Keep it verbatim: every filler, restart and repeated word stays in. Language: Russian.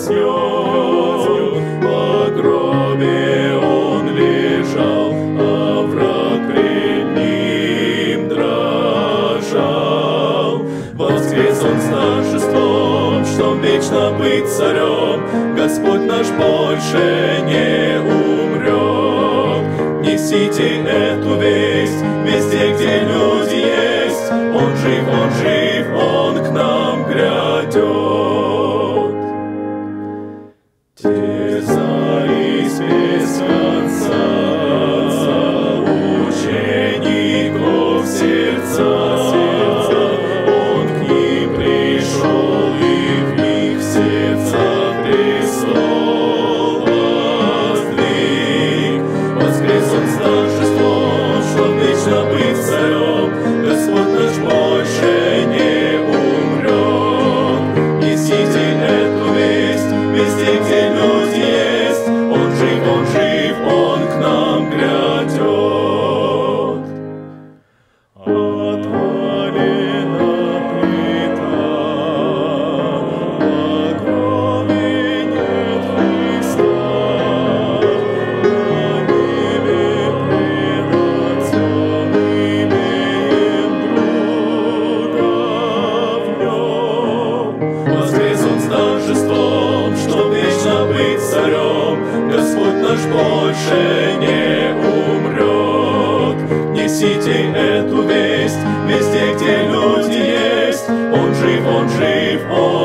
казнен. По гробе он лежал, а враг пред ним дрожал. Воскрес он с торжеством, чтоб вечно быть царем. Господь наш больше не умрет. Несите эту весть везде, где люди есть. Он жив, он жив, он к нам грядет. Терзались без конца учеников сердца. Он к ним пришел, и в них в сердцах престол воздвиг. Воскрес он с торжеством, чтоб вечно быть царем. Господь наш больше не умрет. Несите эту весть везде, где люди есть. Он жив, он жив, он к нам грядет. Отвалена плита, на гробе нет Христа. На небе пред Отцом имеем друга в нем. Воскрес он с торжеством, чтоб вечно быть царем. Господь наш больше не умрет. Несите эту весть везде, где люди есть. Он жив, он жив, он